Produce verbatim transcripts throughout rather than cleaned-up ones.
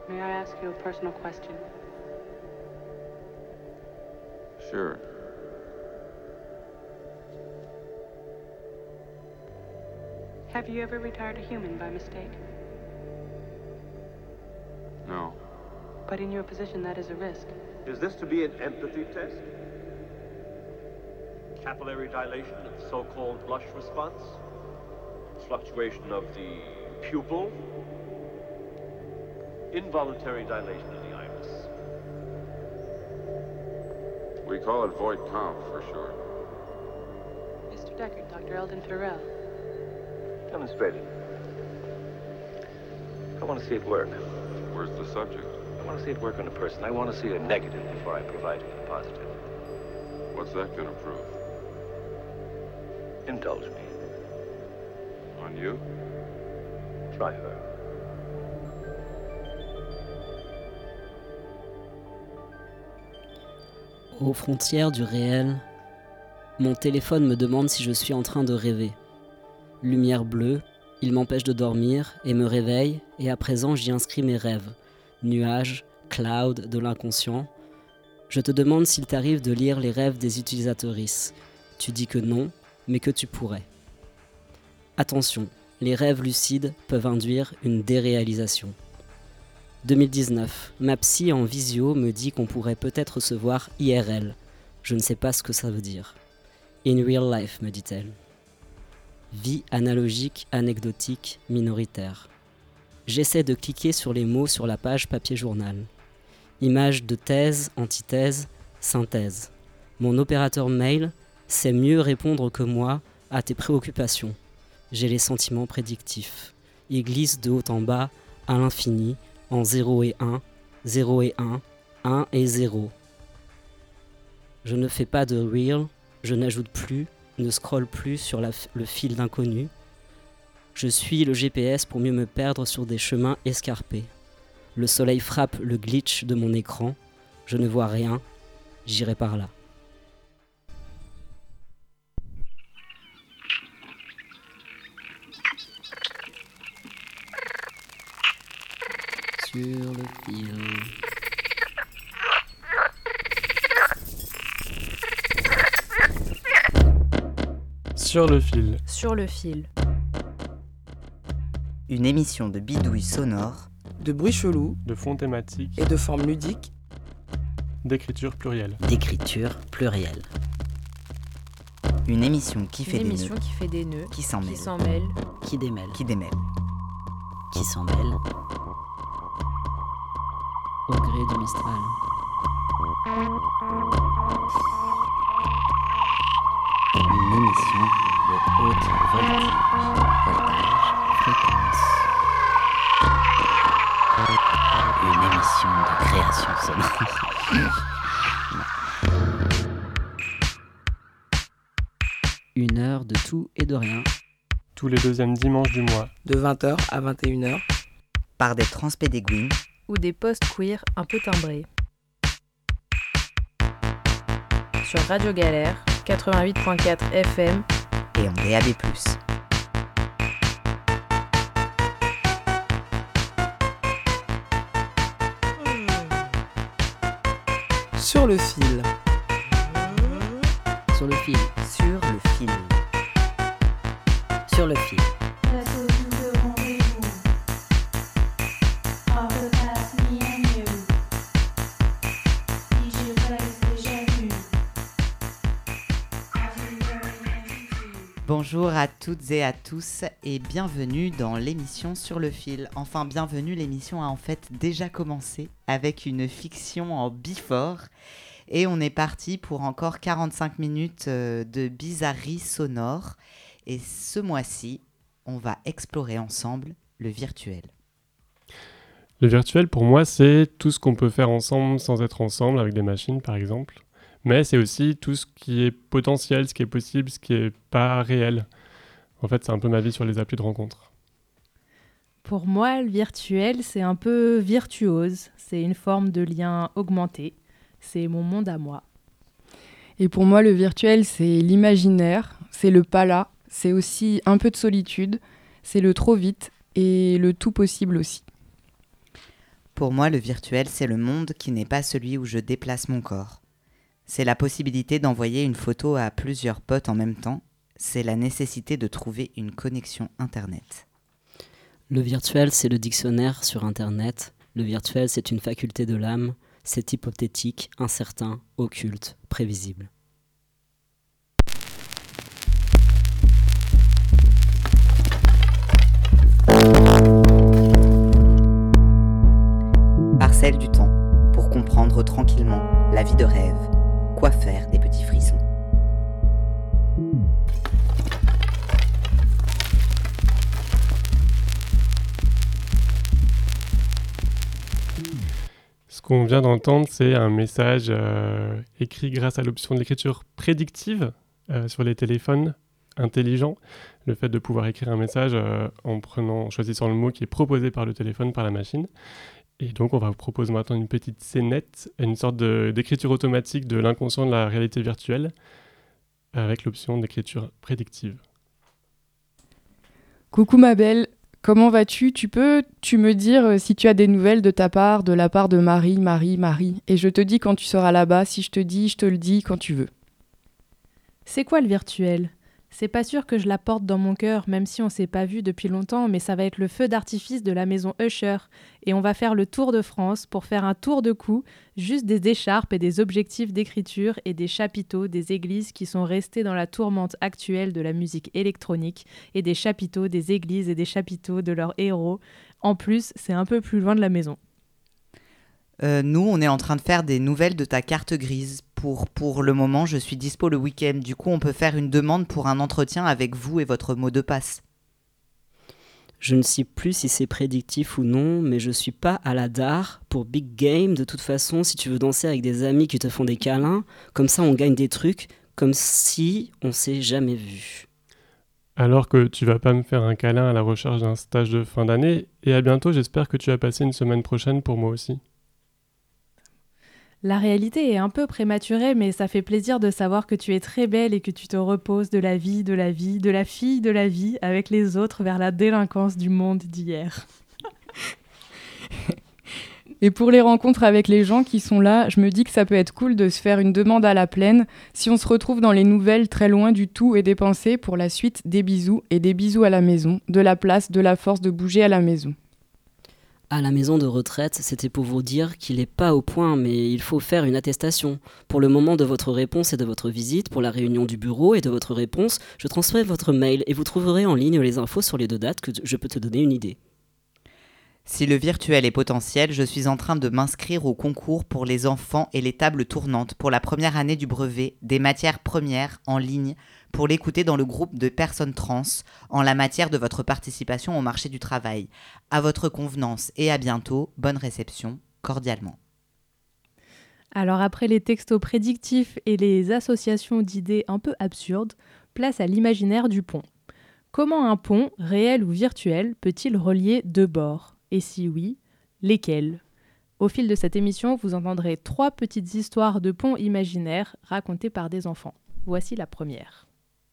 May I ask you a personal question? Sure. Have you ever retired a human by mistake? No. But in your position, that is a risk. Is this to be an empathy test? Capillary dilation of the so-called blush response? Fluctuation of the pupil? Involuntary dilation of the iris? We call it void comp for short. Mister Deckard, Doctor Eldon Tyrrell. Demonstrate it. I want to see it work. Where's the subject? I want to see it work on a person. I want to see a negative before I provide you with a positive. What's that gonna prove? Indulge me. On you? Try her. Aux frontières du réel, mon téléphone me demande si je suis en train de rêver. Lumière bleue, il m'empêche de dormir et me réveille, et à présent j'y inscris mes rêves. Nuages, cloud, de l'inconscient. Je te demande s'il t'arrive de lire les rêves des utilisatrices. Tu dis que non, mais que tu pourrais. Attention, les rêves lucides peuvent induire une déréalisation. deux mille dix-neuf, ma psy en visio me dit qu'on pourrait peut-être se voir I R L. Je ne sais pas ce que ça veut dire. In real life, me dit-elle. Vie analogique, anecdotique, minoritaire. J'essaie de cliquer sur les mots sur la page papier journal. Images de thèse, antithèse, synthèse. Mon opérateur mail sait mieux répondre que moi à tes préoccupations. J'ai les sentiments prédictifs. Ils glissent de haut en bas, à l'infini, en zéro et un, zéro et un, un et zéro. Je ne fais pas de reel, je n'ajoute plus, ne scrolle plus sur la, le fil d'inconnu. Je suis le G P S pour mieux me perdre sur des chemins escarpés. Le soleil frappe le glitch de mon écran. Je ne vois rien, j'irai par là. Sur le fil. Sur le fil. Sur le fil. Une émission de bidouilles sonores, de bruits chelous, De fonds thématiques. et de formes ludiques, D'écriture plurielle. D'écriture plurielle. une émission qui fait Une des émission nœuds, qui fait des nœuds, qui s'en mêle, qui s'en mêle, Qui démêle. qui démêle. Qui s'en mêle. Au gré du Mistral. Une émission de haute voltige, voltage, fréquence. Une émission de création sonore. Une heure de tout et de rien. Tous les deuxièmes dimanches du mois. de vingt heures à vingt et une heures, Par des transpédéguines, ou des posts queer un peu timbrés. Sur Radio Galère, quatre-vingt-huit point quatre F M, et en D A B plus. sur le fil. Sur le fil. Sur le fil. Sur le fil. Let's go to the rendezvous of the past, me and you. D J plays déjà vu. Bonjour à toutes et à tous et bienvenue dans l'émission Sur le fil. Enfin bienvenue, l'émission a en fait déjà commencé avec une fiction en before et on est parti pour encore quarante-cinq minutes euh, de bizarreries sonores et ce mois-ci on va explorer ensemble le virtuel. Le virtuel, pour moi, c'est tout ce qu'on peut faire ensemble sans être ensemble, avec des machines, par exemple. Mais c'est aussi tout ce qui est potentiel, ce qui est possible, ce qui n'est pas réel. En fait, c'est un peu ma vie sur les applis de rencontres. Pour moi, le virtuel, c'est un peu virtuose. C'est une forme de lien augmenté. C'est mon monde à moi. Et pour moi, le virtuel, c'est l'imaginaire, c'est le pas là, c'est aussi un peu de solitude, c'est le trop vite et le tout possible aussi. Pour moi, le virtuel, c'est le monde qui n'est pas celui où je déplace mon corps. C'est la possibilité d'envoyer une photo à plusieurs potes en même temps. C'est la nécessité de trouver une connexion Internet. Le virtuel, c'est le dictionnaire sur Internet. Le virtuel, c'est une faculté de l'âme. C'est hypothétique, incertain, occulte, prévisible. Parcelle du temps, pour comprendre tranquillement la vie de rêve. Quoi faire des petits frissons. Ce qu'on vient d'entendre, c'est un message euh, écrit grâce à l'option de l'écriture prédictive euh, sur les téléphones intelligents. Le fait de pouvoir écrire un message euh, en prenant, en choisissant le mot qui est proposé par le téléphone, par la machine. Et donc, on va vous proposer maintenant une petite scénette, une sorte de, d'écriture automatique de l'inconscient de la réalité virtuelle avec l'option d'écriture prédictive. Coucou ma belle, comment vas-tu ? Tu peux tu me dire euh, si tu as des nouvelles de ta part, de la part de Marie, Marie, Marie. Et je te dis quand tu seras là-bas, si je te dis, je te le dis quand tu veux. C'est quoi le virtuel ? C'est pas sûr que je la porte dans mon cœur, même si on s'est pas vu depuis longtemps, mais ça va être le feu d'artifice de la maison Usher. Et on va faire le tour de France pour faire un tour de cou, juste des écharpes et des objectifs d'écriture et des chapiteaux des églises qui sont restés dans la tourmente actuelle de la musique électronique et des chapiteaux des églises et des chapiteaux de leurs héros. En plus, c'est un peu plus loin de la maison. Euh, nous, on est en train de faire des nouvelles de ta carte grise. Pour, pour le moment, je suis dispo le week-end. Du coup, on peut faire une demande pour un entretien avec vous et votre mot de passe. Je ne sais plus si c'est prédictif ou non, mais je suis pas à la D A R pour Big Game. De toute façon, si tu veux danser avec des amis qui te font des câlins, comme ça on gagne des trucs, comme si on s'est jamais vu. Alors que tu vas pas me faire un câlin à la recherche d'un stage de fin d'année, et à bientôt, j'espère que tu vas passer une semaine prochaine pour moi aussi. La réalité est un peu prématurée, mais ça fait plaisir de savoir que tu es très belle et que tu te reposes de la vie, de la vie, de la fille de la vie avec les autres vers la délinquance du monde d'hier. Et pour les rencontres avec les gens qui sont là, je me dis que ça peut être cool de se faire une demande à la plaine. Si on se retrouve dans les nouvelles très loin du tout et des pensées, pour la suite, des bisous et des bisous à la maison, de la place, de la force de bouger à la maison. À la maison de retraite, c'était pour vous dire qu'il n'est pas au point, mais il faut faire une attestation. Pour le moment de votre réponse et de votre visite, pour la réunion du bureau et de votre réponse, je transmets votre mail et vous trouverez en ligne les infos sur les deux dates que je peux te donner une idée. Si le virtuel est potentiel, je suis en train de m'inscrire au concours pour les enfants et les tables tournantes pour la première année du brevet des matières premières en ligne pour l'écouter dans le groupe de personnes trans en la matière de votre participation au marché du travail. À votre convenance et à bientôt. Bonne réception, cordialement. Alors après les textos prédictifs et les associations d'idées un peu absurdes, place à l'imaginaire du pont. Comment un pont, réel ou virtuel, peut-il relier deux bords ? Et si oui, lesquels ? Au fil de cette émission, vous entendrez trois petites histoires de ponts imaginaires racontées par des enfants. Voici la première.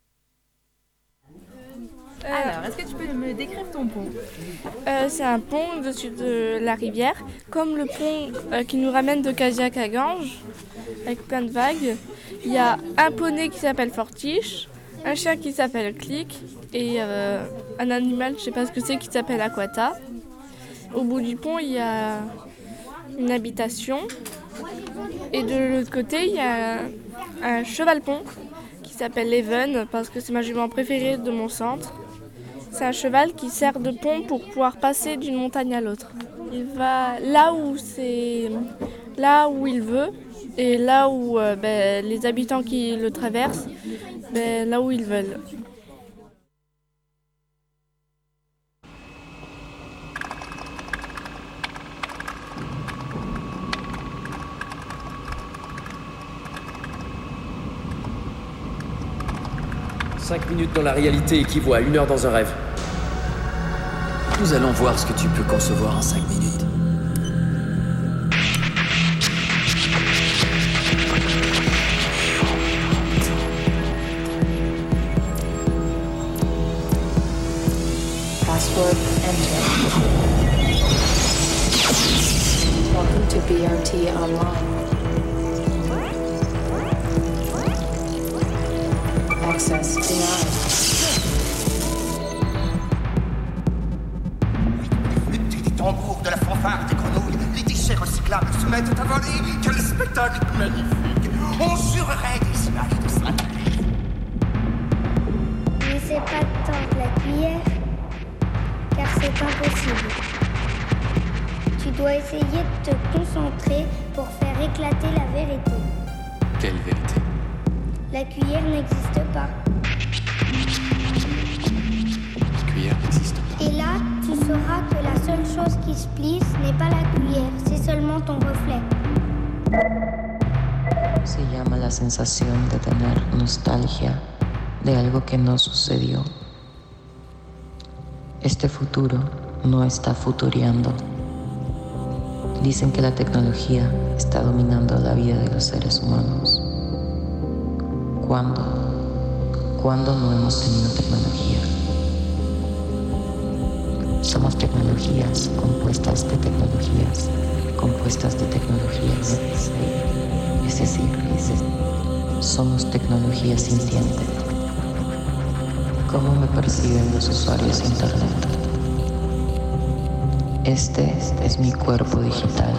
Euh, Alors, est-ce que tu peux me décrire ton pont ? euh, C'est un pont au-dessus de la rivière, comme le pont euh, qui nous ramène de Caziac à Ganges, avec plein de vagues. Il y a un poney qui s'appelle Fortiche, un chien qui s'appelle Click, et euh, un animal, je ne sais pas ce que c'est, qui s'appelle Aquata. Au bout du pont, il y a une habitation, et de l'autre côté, il y a un, un cheval-pont qui s'appelle Leven, parce que c'est ma jument préférée de mon centre. C'est un cheval qui sert de pont pour pouvoir passer d'une montagne à l'autre. Il va là où c'est, là où il veut, et là où euh, ben, les habitants qui le traversent, ben, là où ils veulent. Cinq minutes dans la réalité équivaut à une heure dans un rêve. Nous allons voir ce que tu peux concevoir en cinq minutes. Password entered. B R T online. Access denied. Les tambours de la fanfare des grenouilles, les déchets recyclables se mettent à voler. Quel spectacle magnifique! On jurerait des images de Saint-Denis. N'essaie pas de tendre la cuillère, car c'est impossible. Tu dois essayer de te concentrer pour faire éclater la vérité. Quelle vérité? La cuillère n'existe pas. La cuillère n'existe pas. Et là, tu sauras que la seule chose qui se plie, ce n'est pas la cuillère, c'est seulement ton reflet. Se llama la sensación de tener nostalgia de algo que no sucedió. Este futuro no está futureando. Dicen que la tecnología está dominando la vida de los seres humanos. ¿Cuándo? ¿Cuándo no hemos tenido tecnología? Somos tecnologías compuestas de tecnologías, compuestas de tecnologías. Es decir, somos tecnología sintiente. ¿Cómo me perciben los usuarios de Internet? Este es mi cuerpo digital.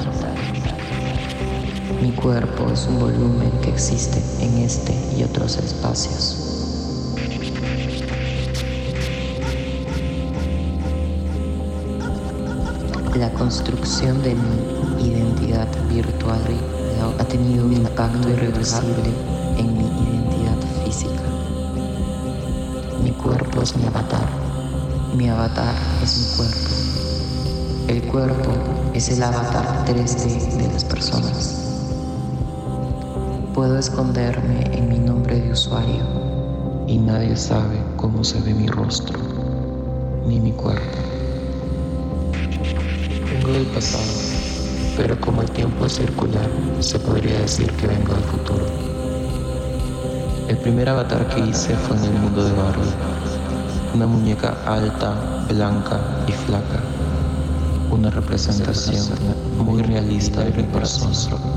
Mi cuerpo es un volumen que existe en este y otros espacios. La construcción de mi identidad virtual ha tenido un impacto irreversible en mi identidad física. Mi cuerpo es mi avatar. Mi avatar es mi cuerpo. El cuerpo es el avatar tres D de las personas. Puedo esconderme en mi nombre de usuario y nadie sabe cómo se ve mi rostro, ni mi cuerpo. Vengo del pasado, pero como el tiempo es circular, se podría decir que vengo del futuro. El primer avatar que hice fue en el mundo de Barbie, una muñeca alta, blanca y flaca, una representación muy realista de mi persona.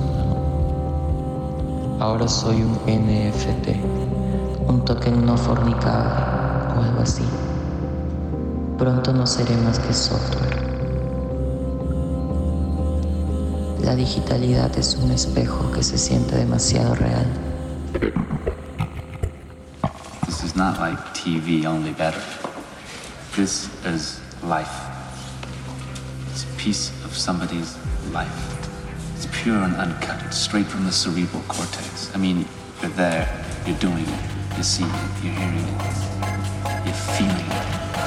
Ahora soy un N F T, un token no fornicable o algo así. Pronto no seré más que software. La digitalidad es un espejo que se siente demasiado real. This is not like T V, only better. This is life. It's a piece of somebody's life. It's pure and uncut. It's straight from the cerebral cortex. I mean, you're there, you're doing it, you're seeing it, you're hearing it, you're feeling it.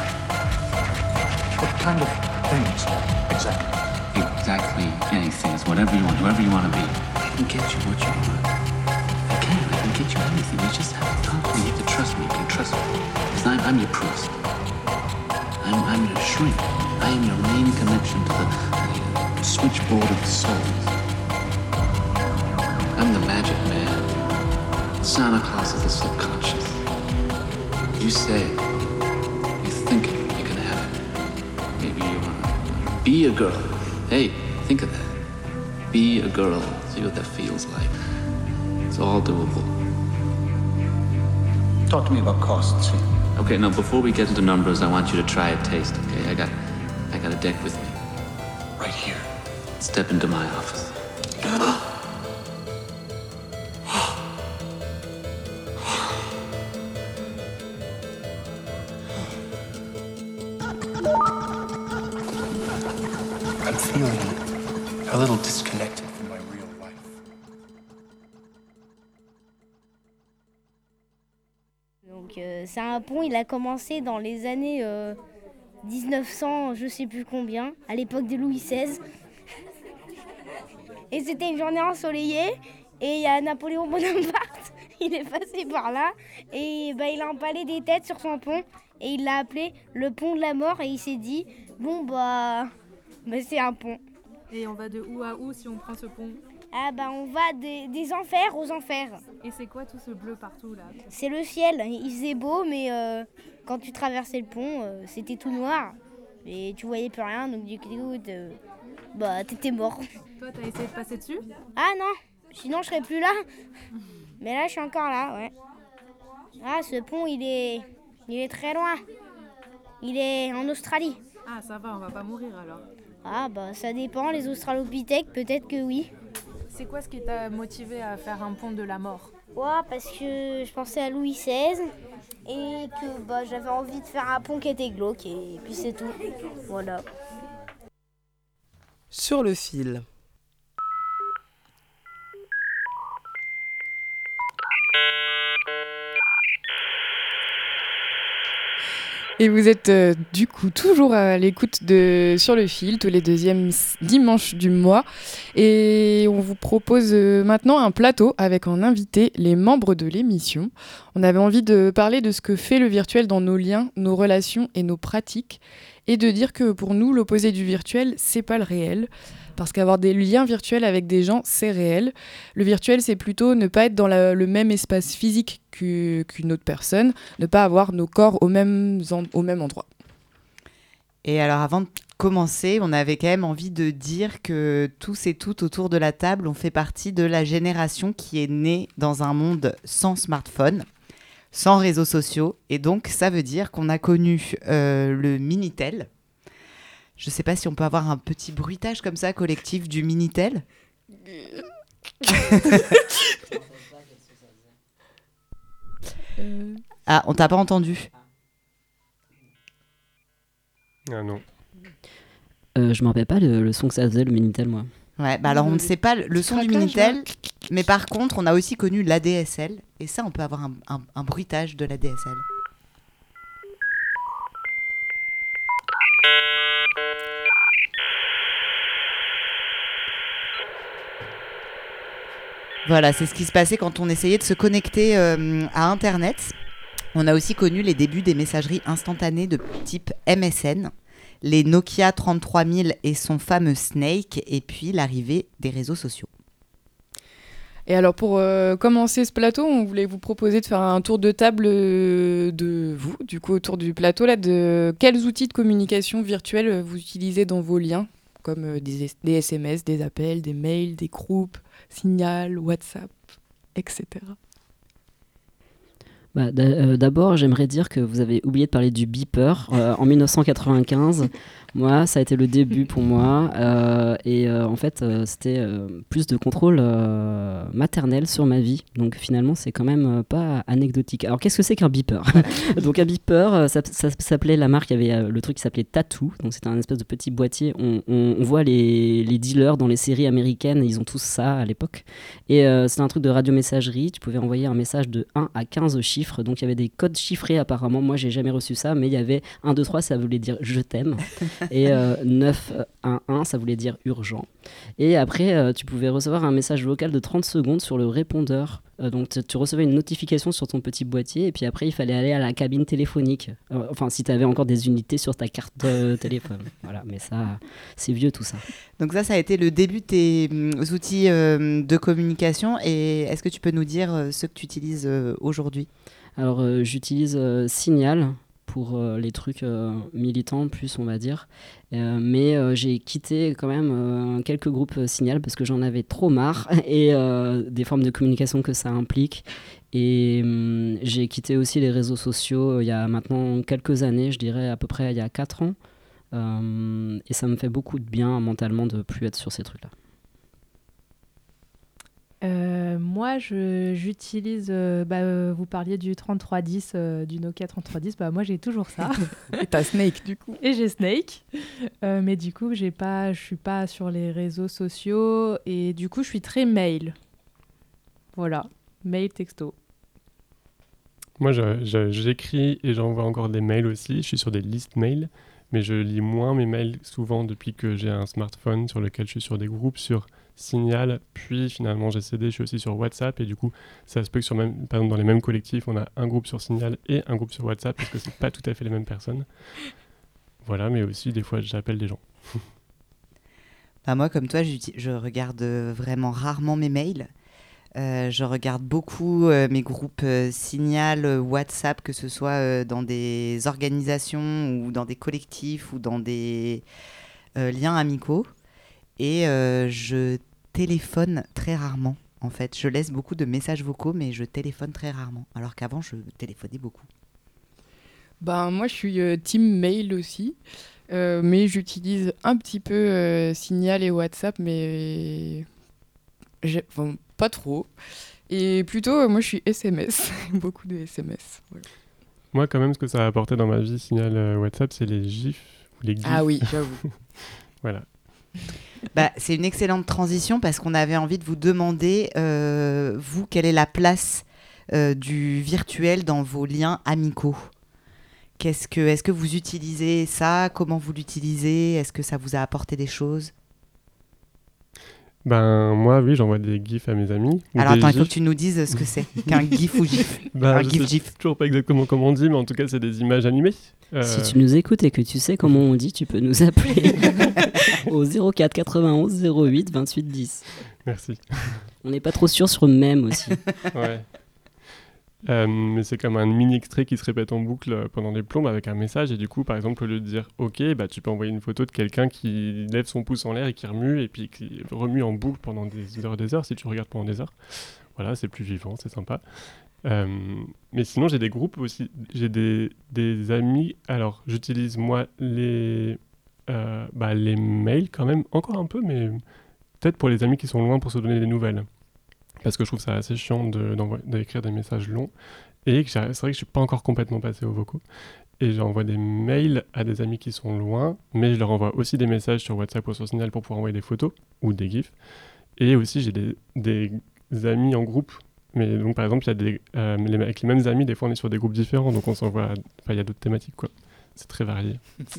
What kind of things exactly? Exactly anything. It's whatever you want, whoever you want to be. I can get you what you want. I can, I can get you anything. You just have to talk to me. You have to trust me. You can trust me. Because I'm, I'm your priest. I'm, I'm your shrink. I am your main connection to the, the switchboard of the souls. I'm the magic man. Santa Claus is the subconscious. You say it. You think it. You can have it. Maybe you want to be a girl. Hey, think of that. Be a girl. See what that feels like. It's all doable. Talk to me about costs. Okay, now before we get into numbers, I want you to try a taste, okay? I got I got a deck with me. Right here. Step into my office. I'm feeling a little disconnected from my real life. Donc euh, c'est un pont, il a commencé dans les années euh, dix-neuf cents, je sais plus combien, à l'époque de Louis seize. Et c'était une journée ensoleillée et il y a Napoléon Bonaparte, il est passé par là et bah, il a empalé des têtes sur son pont et il l'a appelé le pont de la mort et il s'est dit bon bah, bah c'est un pont. Et on va de où à où si on prend ce pont? Ah bah on va des, des enfers aux enfers. Et c'est quoi tout ce bleu partout là? C'est le ciel, il faisait beau mais euh, quand tu traversais le pont euh, c'était tout noir et tu voyais plus rien donc du coup euh, bah t'étais mort. Toi, t'as essayé de passer dessus? Ah non, sinon je serais plus là. Mais là, je suis encore là, ouais. Ah, ce pont, il est, il est très loin. Il est en Australie. Ah, ça va, on va pas mourir alors. Ah, bah ça dépend, les australopithèques, peut-être que oui. C'est quoi ce qui t'a motivé à faire un pont de la mort? Ouais, parce que je pensais à Louis seize et que bah, j'avais envie de faire un pont qui était glauque et puis c'est tout. Voilà. Sur le fil. Et vous êtes euh, du coup toujours à l'écoute de Sur le fil, tous les deuxièmes s- dimanches du mois. Et on vous propose euh, maintenant un plateau avec en invité les membres de l'émission. On avait envie de parler de ce que fait le virtuel dans nos liens, nos relations et nos pratiques. Et de dire que pour nous, l'opposé du virtuel, c'est pas le réel. Parce qu'avoir des liens virtuels avec des gens, c'est réel. Le virtuel, c'est plutôt ne pas être dans la- le même espace physique qu'u- qu'une autre personne, ne pas avoir nos corps au même, en- au même endroit. Et alors, avant de commencer, on avait quand même envie de dire que tous et toutes autour de la table, on fait partie de la génération qui est née dans un monde sans smartphone, sans réseaux sociaux. Et donc, ça veut dire qu'on a connu euh, le Minitel. Je ne sais pas si on peut avoir un petit bruitage comme ça, collectif, du Minitel. Euh, Ah, on t'a pas entendu. Ah non. Euh, je me rappelle pas le, le son que ça faisait, le Minitel, moi. Ouais, bah alors on ne sait pas le, le son du Minitel, mais par contre, on a aussi connu l'A D S L. Et ça, on peut avoir un, un, un bruitage de l'A D S L. Voilà, c'est ce qui se passait quand on essayait de se connecter euh, à Internet. On a aussi connu les débuts des messageries instantanées de type M S N, les Nokia trente-trois mille et son fameux Snake, et puis l'arrivée des réseaux sociaux. Et alors pour euh, commencer ce plateau, on voulait vous proposer de faire un tour de table euh, de vous, du coup autour du plateau, là, de quels outils de communication virtuelle euh, vous utilisez dans vos liens, comme euh, des, des S M S, des appels, des mails, des groupes, Signal, WhatsApp, et cetera. Bah, d'a- euh, D'abord, j'aimerais dire que vous avez oublié de parler du beeper. Euh, en dix-neuf cent quatre-vingt-quinze, moi, ça a été le début pour moi. Euh, et euh, en fait, euh, c'était euh, plus de contrôle euh, maternel sur ma vie. Donc finalement, c'est quand même euh, pas anecdotique. Alors, qu'est-ce que c'est qu'un beeper? Donc un beeper, euh, ça, ça s'appelait, la marque, il y avait euh, le truc qui s'appelait Tattoo. Donc c'était un espèce de petit boîtier. On, on, on voit les, les dealers dans les séries américaines, ils ont tous ça à l'époque. Et euh, c'était un truc de radiomessagerie. Tu pouvais envoyer un message de un à quinze chiffres. Donc il y avait des codes chiffrés apparemment. Moi, j'ai jamais reçu ça, mais il y avait un, deux, trois, ça voulait dire je t'aime. Et euh, neuf, un, un, ça voulait dire urgent. Et après, euh, tu pouvais recevoir un message vocal de trente secondes sur le répondeur. Euh, donc tu, tu recevais une notification sur ton petit boîtier, et puis après, il fallait aller à la cabine téléphonique. Euh, enfin, si tu avais encore des unités sur ta carte de téléphone. Voilà, mais ça, c'est vieux tout ça. Donc ça, ça a été le début de tes hum, outils euh, de communication. Et est-ce que tu peux nous dire euh, ceux que tu utilises euh, aujourd'hui ? Alors, euh, j'utilise euh, Signal pour euh, les trucs euh, militants, plus on va dire. Euh, mais euh, j'ai quitté quand même euh, quelques groupes euh, Signal parce que j'en avais trop marre et euh, des formes de communication que ça implique. Et hum, j'ai quitté aussi les réseaux sociaux euh, il y a maintenant quelques années, je dirais à peu près il y a quatre ans. Euh, et ça me fait beaucoup de bien mentalement de plus être sur ces trucs-là. Euh, moi, je, j'utilise. euh, bah, euh, vous parliez du trente-trois dix, euh, du Nokia trente-trois dix. Bah, moi, j'ai toujours ça. Et t'as Snake, du coup. Et j'ai Snake. Euh, mais du coup, j'ai pas, je suis pas sur les réseaux sociaux. Et du coup, je suis très mail. Voilà. Mail, texto. Moi, je- je- j'écris et j'envoie encore des mails aussi. Je suis sur des listes mails, mais je lis moins mes mails souvent depuis que j'ai un smartphone sur lequel je suis sur des groupes, sur Signal, puis finalement j'ai cédé, je suis aussi sur WhatsApp, et du coup, ça se peut que sur même, par exemple, dans les mêmes collectifs, on a un groupe sur Signal et un groupe sur WhatsApp, parce que c'est pas tout à fait les mêmes personnes. Voilà, mais aussi, des fois, j'appelle des gens. Bah moi, comme toi, j'uti- je regarde euh, vraiment rarement mes mails. Euh, je regarde beaucoup euh, mes groupes euh, Signal, euh, WhatsApp, que ce soit euh, dans des organisations ou dans des collectifs ou dans des euh, liens amicaux. et euh, je téléphone très rarement. En fait, je laisse beaucoup de messages vocaux, mais je téléphone très rarement. Alors qu'avant, je téléphonais beaucoup. Ben, moi, je suis euh, team mail aussi, euh, mais j'utilise un petit peu euh, Signal et WhatsApp, mais j'ai... Enfin, pas trop. Et plutôt, euh, moi, je suis S M S, beaucoup de S M S. Voilà. Moi, quand même, ce que ça a apporté dans ma vie, Signal euh, WhatsApp, c'est les gifs, ou les gifs. Ah oui, j'avoue. Voilà. Bah, c'est une excellente transition parce qu'on avait envie de vous demander, euh, vous, quelle est la place euh, du virtuel dans vos liens amicaux ? Qu'est-ce que, est-ce que vous utilisez ça ? Comment vous l'utilisez ? Est-ce que ça vous a apporté des choses ? Ben, moi, oui, j'envoie des gifs à mes amis. Alors attends, gifs. il faut que tu nous dises ce que c'est qu'un gif ou gif. Ben, un je gif sais gif. toujours pas exactement comment on dit, mais en tout cas, c'est des images animées. Euh... Si tu nous écoutes et que tu sais comment on dit, tu peux nous appeler au zéro quatre quatre-vingt-onze zéro huit vingt-huit dix. Merci. On n'est pas trop sûr sur même aussi. Ouais. Euh, mais c'est comme un mini extrait qui se répète en boucle pendant des plombes avec un message, et du coup, par exemple, au lieu de dire OK, bah, tu peux envoyer une photo de quelqu'un qui lève son pouce en l'air et qui remue, et puis qui remue en boucle pendant des heures et des heures, si tu regardes pendant des heures. Voilà, c'est plus vivant, c'est sympa. Euh, mais sinon, j'ai des groupes aussi, j'ai des, des amis. Alors, j'utilise moi les, euh, bah, les mails quand même, encore un peu, mais peut-être pour les amis qui sont loin pour se donner des nouvelles. Parce que je trouve ça assez chiant de, d'écrire des messages longs. Et que c'est vrai que je ne suis pas encore complètement passé aux vocaux. Et j'envoie des mails à des amis qui sont loin, mais je leur envoie aussi des messages sur WhatsApp ou sur Signal pour pouvoir envoyer des photos ou des gifs. Et aussi, j'ai des, des amis en groupe. Mais donc, par exemple, il y a des, euh, les, avec les mêmes amis, des fois, on est sur des groupes différents. Donc, on s'envoie... Enfin, il y a d'autres thématiques, quoi. C'est très varié.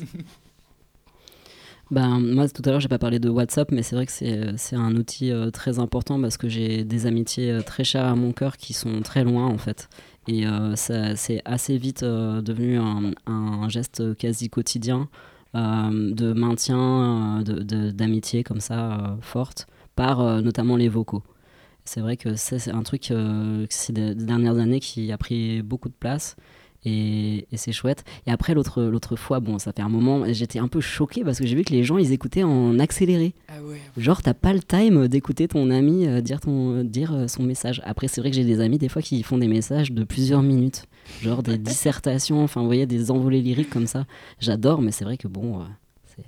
Ben, moi, tout à l'heure, j'ai pas parlé de WhatsApp, mais c'est vrai que c'est, c'est un outil euh, très important parce que j'ai des amitiés euh, très chères à mon cœur qui sont très loin, en fait. Et euh, ça, c'est assez vite euh, devenu un, un geste quasi quotidien euh, de maintien euh, de, de, d'amitié comme ça, euh, forte, par euh, notamment les vocaux. C'est vrai que c'est, c'est un truc euh, ces dernières années qui a pris beaucoup de place. Et, et c'est chouette. Et après, l'autre, l'autre fois, bon, ça fait un moment, j'étais un peu choquée parce que j'ai vu que les gens, ils écoutaient en accéléré. Ah ouais. Genre, t'as pas le time d'écouter ton ami euh, dire, ton, dire euh, son message. Après, c'est vrai que j'ai des amis, des fois, qui font des messages de plusieurs minutes. Genre des dissertations, enfin, vous voyez, des envolées lyriques comme ça. J'adore, mais c'est vrai que bon... Euh, c'est...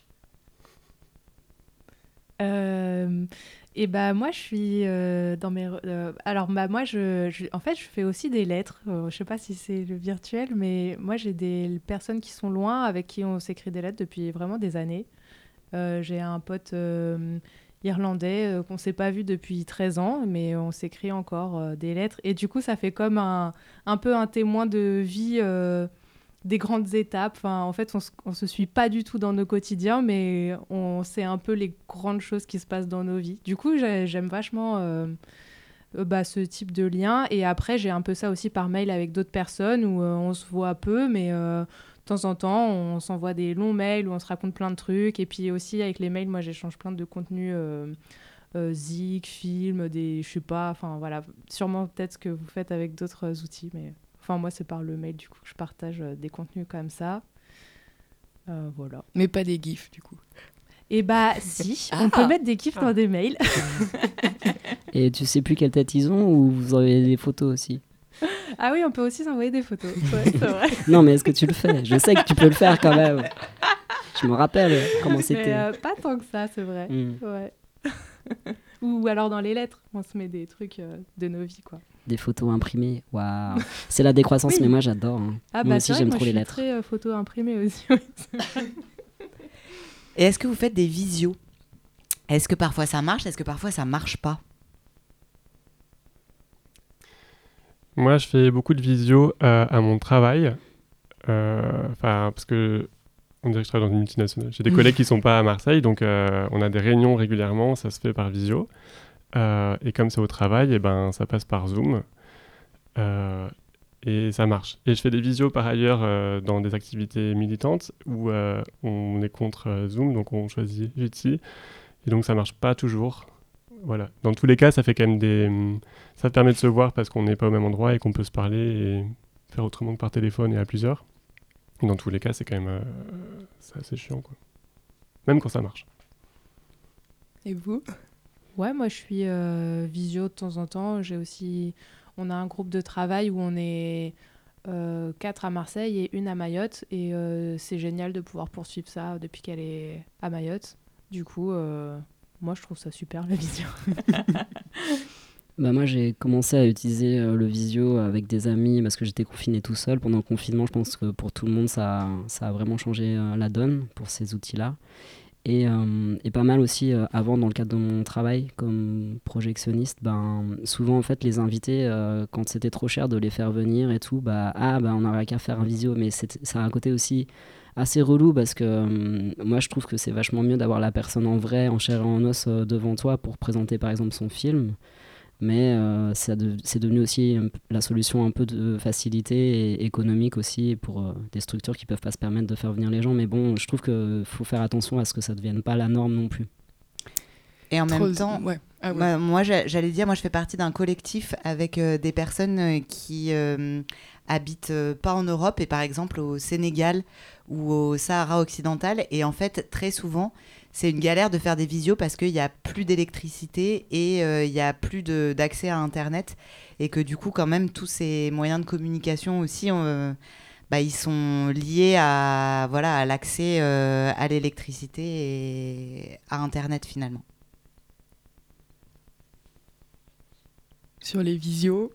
Euh... Et bah moi je suis euh, dans mes euh, alors bah moi je, je en fait je fais aussi des lettres, euh, je sais pas si c'est le virtuel, mais moi j'ai des personnes qui sont loin avec qui on s'écrit des lettres depuis vraiment des années. Euh, j'ai un pote euh, irlandais euh, qu'on s'est pas vu depuis treize ans, mais on s'écrit encore euh, des lettres, et du coup ça fait comme un un peu un témoin de vie euh, des grandes étapes. Enfin, en fait, on ne se suit pas du tout dans nos quotidiens, mais on sait un peu les grandes choses qui se passent dans nos vies. Du coup, j'ai, j'aime vachement euh, euh, bah, ce type de lien. Et après, j'ai un peu ça aussi par mail avec d'autres personnes où euh, on se voit peu, mais euh, de temps en temps, on s'envoie des longs mails où on se raconte plein de trucs. Et puis aussi, avec les mails, moi, j'échange plein de contenus euh, euh, zik, films, des... je sais pas, enfin voilà, sûrement peut-être ce que vous faites avec d'autres outils, mais... Enfin, moi, c'est par le mail, du coup, que je partage euh, des contenus comme ça. Euh, voilà. Mais pas des gifs, du coup. Et bah, si, Ah. on peut mettre des gifs ah. dans des mails. Et tu sais plus quelle tête ils ont, ou vous envoyez des photos aussi? Ah oui, on peut aussi s'envoyer des photos. Ouais, c'est vrai. Non, mais est-ce que tu le fais? Je sais que tu peux le faire quand même. Je me rappelle comment c'était. Mais euh, pas tant que ça, c'est vrai. Mm. Ouais. Ou alors dans les lettres, on se met des trucs euh, de nos vies, quoi. Des photos imprimées, waouh. C'est la décroissance, oui. Mais moi j'adore. Hein. Ah bah, moi aussi vrai, j'aime moi, trop je les lettres. Je suis très euh, photo imprimée aussi. Oui, et est-ce que vous faites des visios? Est-ce que parfois ça marche? Est-ce que parfois ça marche pas? Moi je fais beaucoup de visios euh, à mon travail. Enfin, euh, parce que on dirait que je travaille dans une multinationale. J'ai des collègues qui sont pas à Marseille, donc euh, on a des réunions régulièrement, ça se fait par visio. Euh, et comme c'est au travail, et ben, ça passe par Zoom. Euh, et ça marche. Et je fais des visios par ailleurs euh, dans des activités militantes où euh, on est contre euh, Zoom, donc on choisit Jitsi. Et donc ça marche pas toujours. Voilà. Dans tous les cas, ça fait quand même des... Ça permet de se voir parce qu'on n'est pas au même endroit et qu'on peut se parler et faire autrement que par téléphone et à plusieurs. Et dans tous les cas, c'est quand même... Euh, c'est assez chiant, quoi. Même quand ça marche. Et vous ? Ouais, moi je suis euh, visio de temps en temps. J'ai aussi, on a un groupe de travail où on est euh, quatre à Marseille et une à Mayotte, et euh, c'est génial de pouvoir poursuivre ça depuis qu'elle est à Mayotte. Du coup, euh, moi je trouve ça super la visio. Bah moi j'ai commencé à utiliser euh, le visio avec des amis parce que j'étais confiné tout seul pendant le confinement. Je pense que pour tout le monde ça, ça a vraiment changé euh, la donne pour ces outils-là. Et, euh, et pas mal aussi euh, avant dans le cadre de mon travail comme projectionniste, ben, souvent en fait les invités euh, quand c'était trop cher de les faire venir et tout, bah, ah bah, on n'aurait qu'à faire un visio, mais c'est, ça a un côté aussi assez relou parce que euh, moi je trouve que c'est vachement mieux d'avoir la personne en vrai, en chair et en os euh, devant toi pour présenter par exemple son film. Mais euh, ça de, c'est devenu aussi un, la solution un peu de facilité et économique aussi pour euh, des structures qui ne peuvent pas se permettre de faire venir les gens. Mais bon, je trouve qu'il faut faire attention à ce que ça ne devienne pas la norme non plus. Et en Trop... même temps, ouais. Ah, ouais. moi, moi j'allais dire, moi je fais partie d'un collectif avec euh, des personnes euh, qui euh, habitent euh, pas en Europe et par exemple au Sénégal ou au Sahara occidental. Et en fait, très souvent, c'est une galère de faire des visios parce qu'il n'y a plus d'électricité et il euh, n'y a plus de, d'accès à Internet. Et que du coup, quand même, tous ces moyens de communication aussi, euh, bah, ils sont liés à, voilà, à l'accès euh, à l'électricité et à Internet finalement. Sur les visios.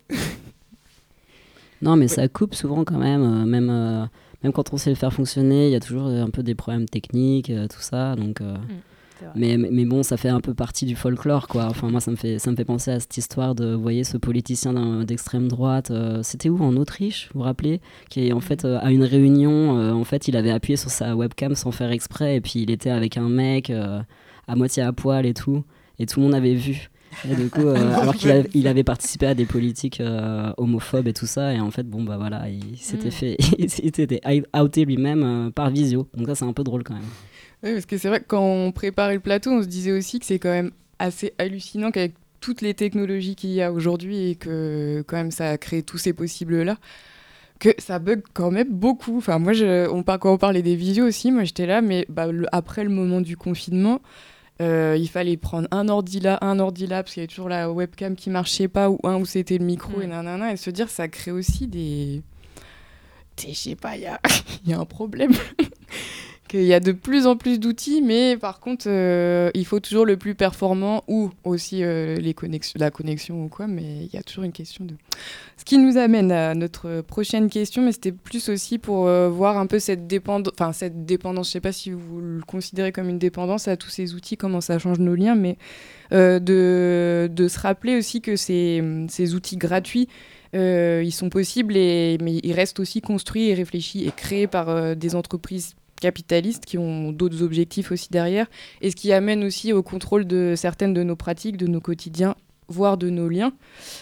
Non, mais ça coupe souvent quand même, euh, même, euh, même quand on sait le faire fonctionner, il y a toujours euh, un peu des problèmes techniques, euh, tout ça. Donc, euh, mmh, mais, mais bon, ça fait un peu partie du folklore, quoi. Enfin, moi, ça me fait, ça me fait penser à cette histoire de, vous voyez, ce politicien d'un, d'extrême droite. Euh, c'était où, en Autriche, vous vous rappelez ? Qui, en fait, euh, à une réunion, euh, en fait, il avait appuyé sur sa webcam sans faire exprès, et puis il était avec un mec euh, à moitié à poil et tout, et tout le monde avait vu. Et du coup, euh, alors qu'il a, il avait participé à des politiques euh, homophobes et tout ça, et en fait, bon, bah voilà, il s'était mmh. fait, il s'était outé lui-même euh, par visio. Donc ça, c'est un peu drôle quand même. Oui, parce que c'est vrai que quand on préparait le plateau, on se disait aussi que c'est quand même assez hallucinant qu'avec toutes les technologies qu'il y a aujourd'hui et que quand même ça a créé tous ces possibles-là, que ça bug quand même beaucoup. Enfin, moi, je, on, quand on parlait des visios aussi, moi j'étais là, mais bah, le, après le moment du confinement, Euh, il fallait prendre un ordi là, un ordi là, parce qu'il y avait toujours la webcam qui marchait pas, ou un où c'était le micro, mmh. et nanana, et se dire, ça crée aussi des... des je sais pas, il y a... y a un problème. Qu'il y a de plus en plus d'outils, mais par contre, euh, il faut toujours le plus performant, ou aussi euh, les connexions, la connexion ou quoi, mais il y a toujours une question de... Ce qui nous amène à notre prochaine question, mais c'était plus aussi pour euh, voir un peu cette dépendance, enfin cette dépendance, je sais pas si vous le considérez comme une dépendance à tous ces outils, comment ça change nos liens, mais euh, de, de se rappeler aussi que ces, ces outils gratuits, euh, ils sont possibles, et, mais ils restent aussi construits et réfléchis et créés par euh, des entreprises capitalistes qui ont d'autres objectifs aussi derrière, et ce qui amène aussi au contrôle de certaines de nos pratiques, de nos quotidiens, voire de nos liens,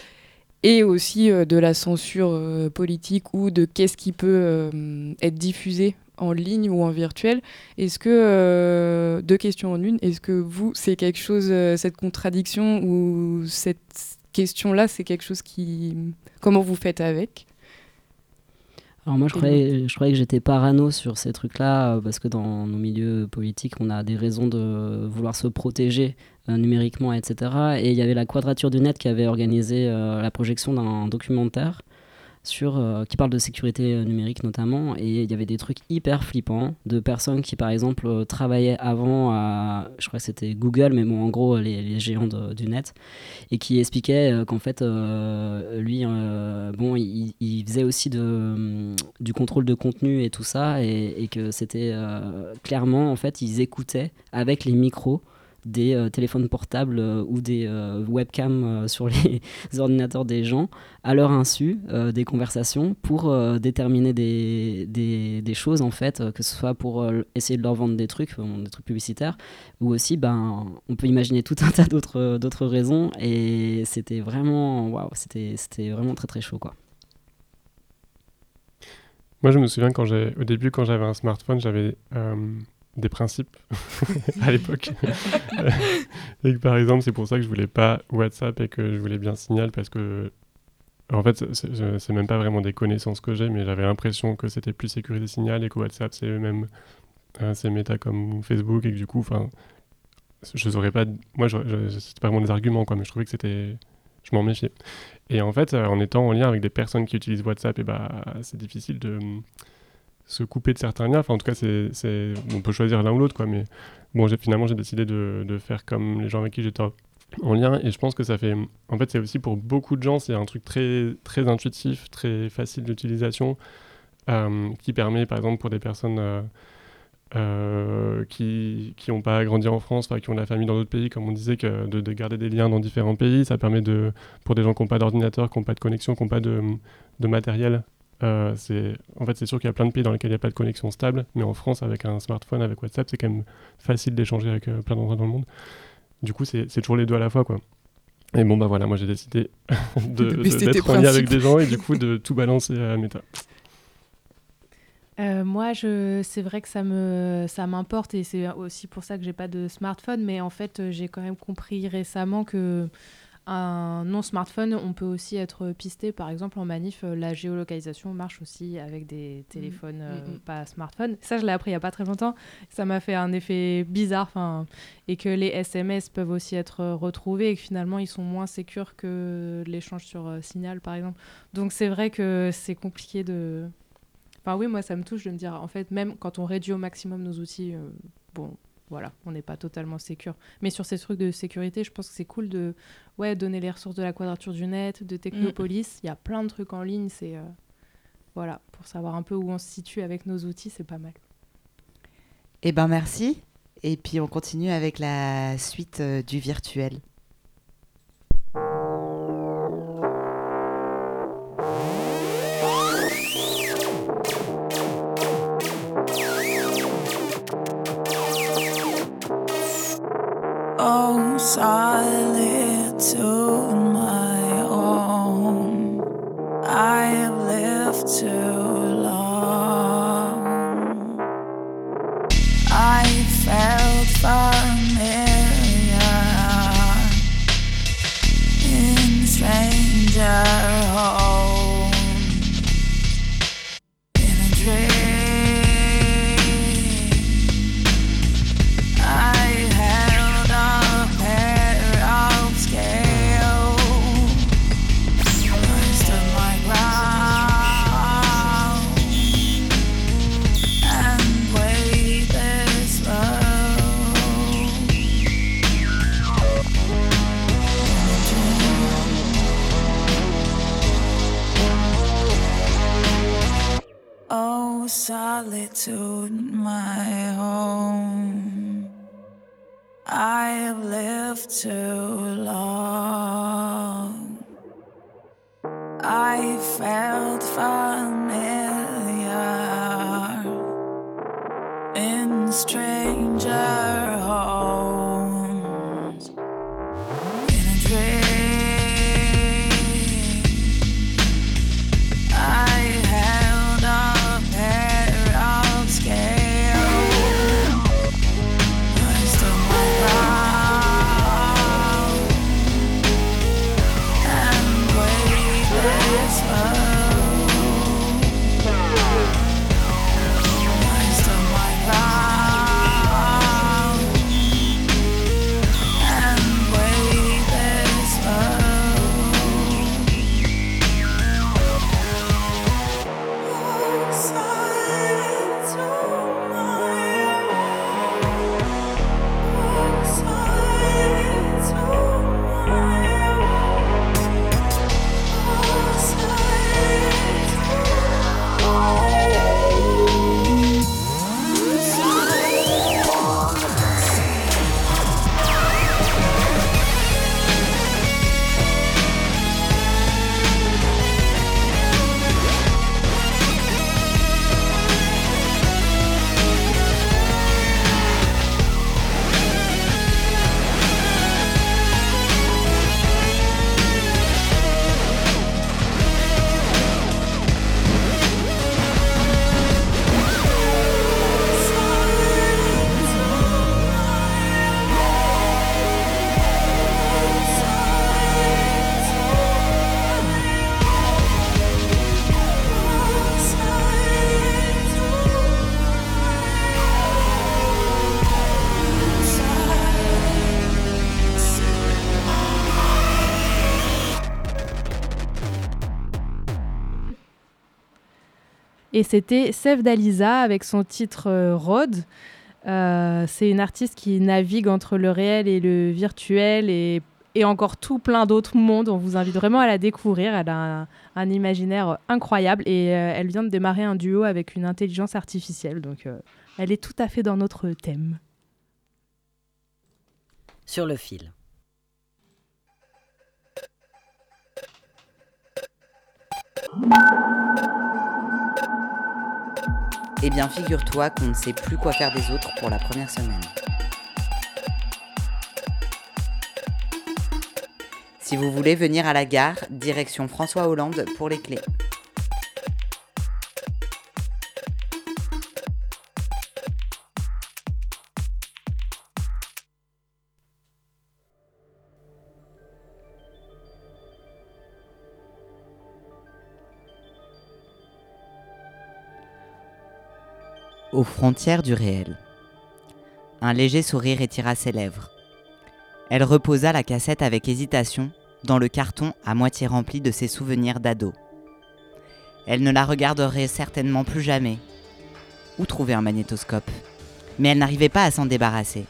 et aussi euh, de la censure euh, politique ou de qu'est-ce qui peut euh, être diffusé en ligne ou en virtuel. Est-ce que, euh, deux questions en une, est-ce que vous, c'est quelque chose, euh, cette contradiction ou cette question-là, c'est quelque chose qui... Comment vous faites avec ? Alors moi, je croyais, je croyais que j'étais parano sur ces trucs-là, euh, parce que dans nos milieux politiques, on a des raisons de vouloir se protéger euh, numériquement, et cetera. Et il y avait la Quadrature du Net qui avait organisé euh, la projection d'un documentaire sur, euh, qui parle de sécurité euh, numérique notamment, et il y avait des trucs hyper flippants de personnes qui par exemple euh, travaillaient avant à, je crois que c'était Google, mais bon en gros les, les géants de, du net, et qui expliquaient euh, qu'en fait euh, lui euh, bon il, il faisait aussi de, euh, du contrôle de contenu et tout ça, et, et que c'était euh, clairement en fait ils écoutaient avec les micros des euh, téléphones portables euh, ou des euh, webcams euh, sur les ordinateurs des gens à leur insu, euh, des conversations pour euh, déterminer des, des, des choses en fait, euh, que ce soit pour euh, essayer de leur vendre des trucs, euh, des trucs publicitaires, ou aussi ben, on peut imaginer tout un tas d'autres, d'autres raisons, et c'était vraiment, waouh, c'était, c'était vraiment très très chaud quoi. Moi je me souviens quand j'ai, au début quand j'avais un smartphone, j'avais... Euh... des principes à l'époque. Et que, par exemple, c'est pour ça que je voulais pas WhatsApp et que je voulais bien Signal, parce que en fait c'est, c'est, c'est même pas vraiment des connaissances que j'ai, mais j'avais l'impression que c'était plus sécurisé Signal et que WhatsApp c'est même euh, c'est méta comme Facebook, et que du coup enfin je saurais pas. Moi, je, je, c'était pas vraiment des arguments, quoi, mais je trouvais que c'était. Je m'en méfiais. Et en fait, euh, en étant en lien avec des personnes qui utilisent WhatsApp, et bah, c'est difficile de euh, se couper de certains liens. Enfin, en tout cas, c'est, c'est... on peut choisir l'un ou l'autre, quoi. Mais bon, j'ai, finalement, j'ai décidé de, de faire comme les gens avec qui j'étais en, en lien. Et je pense que ça fait. En fait, c'est aussi pour beaucoup de gens, c'est un truc très, très intuitif, très facile d'utilisation, euh, qui permet, par exemple, pour des personnes. Euh, Euh, qui qui n'ont pas grandi en France, qui ont de la famille dans d'autres pays, comme on disait, que de, de garder des liens dans différents pays. Ça permet de, pour des gens qui n'ont pas d'ordinateur, qui n'ont pas de connexion, qui n'ont pas de, de matériel. Euh, c'est, en fait, c'est sûr qu'il y a plein de pays dans lesquels il n'y a pas de connexion stable, mais en France, avec un smartphone, avec WhatsApp, c'est quand même facile d'échanger avec euh, plein d'endroits dans le monde. Du coup, c'est, c'est toujours les deux à la fois, quoi. Et bon, bah voilà, moi j'ai décidé de, de, de, d'être en lien avec des gens et du coup de tout balancer à Meta. Euh, moi, je, c'est vrai que ça, me, ça m'importe et c'est aussi pour ça que j'ai pas de smartphone. Mais en fait, j'ai quand même compris récemment que un non-smartphone, on peut aussi être pisté. Par exemple, en manif, la géolocalisation marche aussi avec des téléphones mmh. euh, pas smartphones. Ça, je l'ai appris il y a pas très longtemps. Ça m'a fait un effet bizarre. Et que les S M S peuvent aussi être retrouvés et que finalement, ils sont moins sécures que l'échange sur euh, Signal, par exemple. Donc, c'est vrai que c'est compliqué de... Enfin oui, moi ça me touche de me dire, en fait, même quand on réduit au maximum nos outils, euh, bon, voilà, on n'est pas totalement sécure. Mais sur ces trucs de sécurité, je pense que c'est cool de ouais, donner les ressources de la Quadrature du Net, de Technopolis. Il mmh. y a plein de trucs en ligne, c'est... Euh, voilà, pour savoir un peu où on se situe avec nos outils, c'est pas mal. Eh ben merci. Et puis on continue avec la suite euh, du virtuel. Oh, solitude, my own. I have lived too long. I felt familiar in stranger homes, in a dream. Solitude, my home. I have lived too long. I felt familiar in stranger homes, in a dream. Stop my ground. Et c'était Sève d'Alisa avec son titre euh, Road. Euh, c'est une artiste qui navigue entre le réel et le virtuel et, et encore tout plein d'autres mondes. On vous invite vraiment à la découvrir. Elle a un, un imaginaire incroyable et euh, elle vient de démarrer un duo avec une intelligence artificielle. Donc euh, elle est tout à fait dans notre thème. Sur le fil. Eh bien, figure-toi qu'on ne sait plus quoi faire des autres pour la première semaine. Si vous voulez venir à la gare, direction François Hollande pour les clés. Aux frontières du réel. Un léger sourire étira ses lèvres. Elle reposa la cassette avec hésitation dans le carton à moitié rempli de ses souvenirs d'ado. Elle ne la regarderait certainement plus jamais. Où trouver un magnétoscope ? Mais elle n'arrivait pas à s'en débarrasser.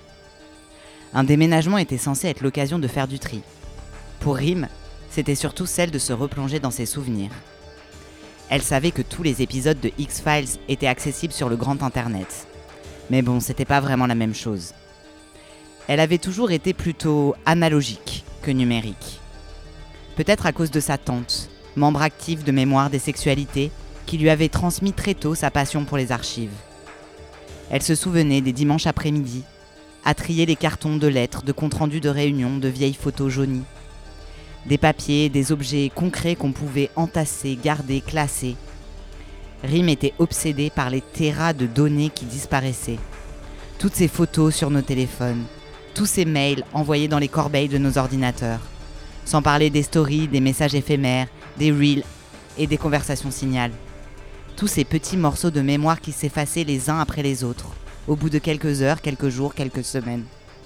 Un déménagement était censé être l'occasion de faire du tri. Pour Rim, c'était surtout celle de se replonger dans ses souvenirs. Elle savait que tous les épisodes de X-Files étaient accessibles sur le grand internet. Mais bon, c'était pas vraiment la même chose. Elle avait toujours été plutôt analogique que numérique. Peut-être à cause de sa tante, membre active de Mémoire des sexualités, qui lui avait transmis très tôt sa passion pour les archives. Elle se souvenait des dimanches après-midi, à trier les cartons de lettres, de comptes rendus de réunions, de vieilles photos jaunies. Des papiers, des objets concrets qu'on pouvait entasser, garder, classer. Rim était obsédée par les terras de données qui disparaissaient. Toutes ces photos sur nos téléphones, tous ces mails envoyés dans les corbeilles de nos ordinateurs. Sans parler des stories, des messages éphémères, des reels et des conversations signal. Tous ces petits morceaux de mémoire qui s'effaçaient les uns après les autres, au bout de quelques heures, quelques jours, quelques semaines.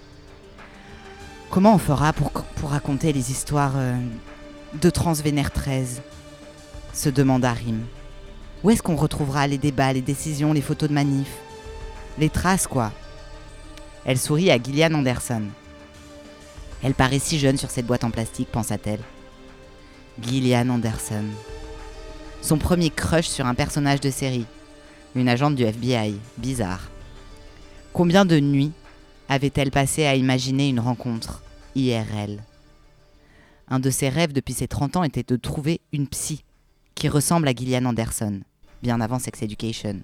Comment on fera pour, pour raconter les histoires euh, de Transvénère treize ? Se demanda Rim. Où est-ce qu'on retrouvera les débats, les décisions, les photos de manif ? Les traces, quoi. Elle sourit à Gillian Anderson. Elle paraît si jeune sur cette boîte en plastique, pensa-t-elle. Gillian Anderson. Son premier crush sur un personnage de série. Une agente du F B I. Bizarre. Combien de nuits avait-elle passé à imaginer une rencontre I R L ? Un de ses rêves depuis ses trente ans était de trouver une psy qui ressemble à Gillian Anderson, bien avant Sex Education.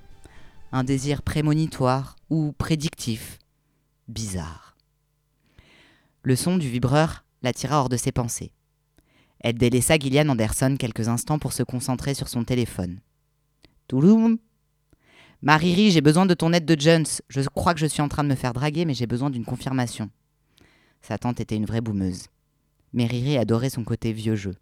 Un désir prémonitoire ou prédictif. Bizarre. Le son du vibreur l'attira hors de ses pensées. Elle délaissa Gillian Anderson quelques instants pour se concentrer sur son téléphone. Touloum. Mariri, j'ai besoin de ton aide de Jones. Je crois que je suis en train de me faire draguer, mais j'ai besoin d'une confirmation. Sa tante était une vraie boumeuse. Mais Riri adorait son côté vieux jeu.